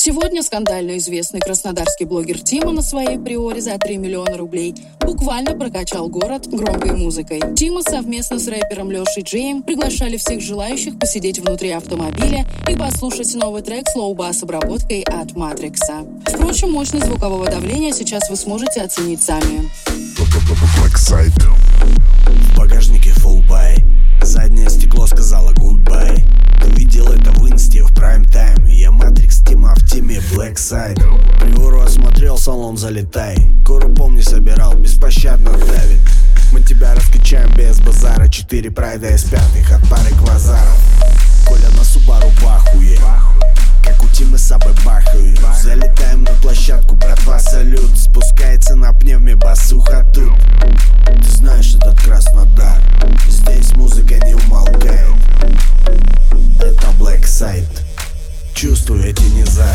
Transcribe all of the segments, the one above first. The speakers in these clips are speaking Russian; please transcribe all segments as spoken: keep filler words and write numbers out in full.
Сегодня скандально известный краснодарский блогер Тима на своей приоре за три миллиона рублей буквально прокачал город громкой музыкой. Тима совместно с рэпером Лешей Джеем приглашали всех желающих посидеть внутри автомобиля и послушать новый трек с лоу-бас обработкой от Матрикса. Впрочем, мощность звукового давления сейчас вы сможете оценить сами. В багажнике full buy, заднее стекло сказала goodbye. Ты видел это в инсте в прайм-тайм. Я Матрикс, Тима в теме Blackside. Приору осмотрел, салон залетай. Кору помни собирал, беспощадно давит. Мы тебя раскачаем без базара. Четыре прайда из пятых от пары квазаров. Коля на Субару в ахуе, как у Тимы Сабы бахают. Залетаем на площадку, братва, салют. Спускается на пневме басуха тут. Ты знаешь этот Краснодар, здесь музыка не умолкает. Это Blackside, чувствую эти низа.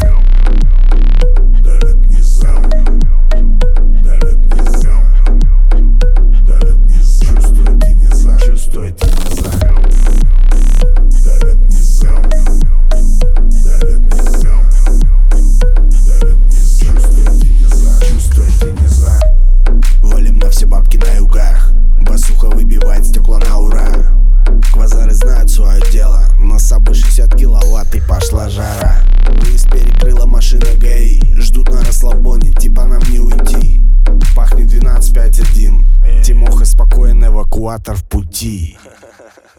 Давят низа, давят низа, давят низа. Чувствую эти низа, чувствую эти низа. Давят низа, давят низа, давят низа. Чувствую эти низа, чувствую эти низа. Валим на все бабки на югах, басуха выбивает стекла на ура. Квазары знают свое дело, на Сабы шестьдесят киловатт и пошла жара. Выезд перекрыла машина ГАИ, ждут на расслабоне, типа нам не уйти. Пахнет двенадцать пять один, Тимоха спокоен, эвакуатор в пути.